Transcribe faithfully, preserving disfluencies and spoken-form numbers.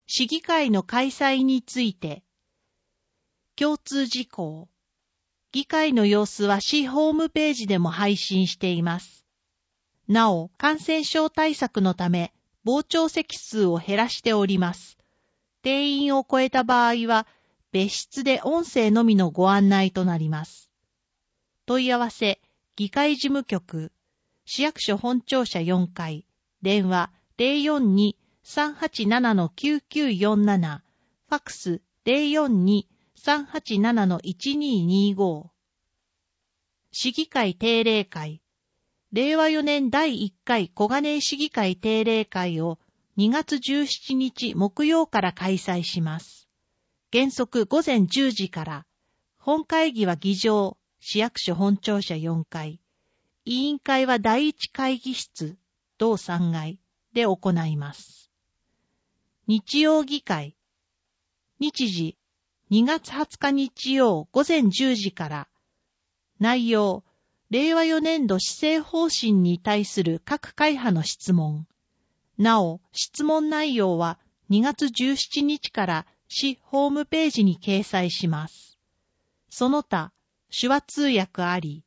市議会の開催について、共通事項。議会の様子は市ホームページでも配信しています。なお、感染症対策のため、傍聴席数を減らしております。定員を超えた場合は、別室で音声のみのご案内となります。問い合わせ、議会事務局、市役所本庁舎よんかい、電話 ゼロよんに さんはちなな きゅうきゅうよんなな、ファックス ゼロよんに さんはちなな いちににご。市議会定例会、れいわよねんだいいっかい小金井市議会定例会をにがつじゅうしちにち木曜から開催します。原則ごぜんじゅうじから、本会議は議場、市役所本庁舎よんかい、委員会はだいいち会議室、同さんがいで行います。日曜議会、日時、にがつはつか日曜ごぜんじゅうじから、内容、れいわよねんど施政方針に対する各会派の質問。なお、質問内容はにがつじゅうしちにちから市ホームページに掲載します。その他、手話通訳あり、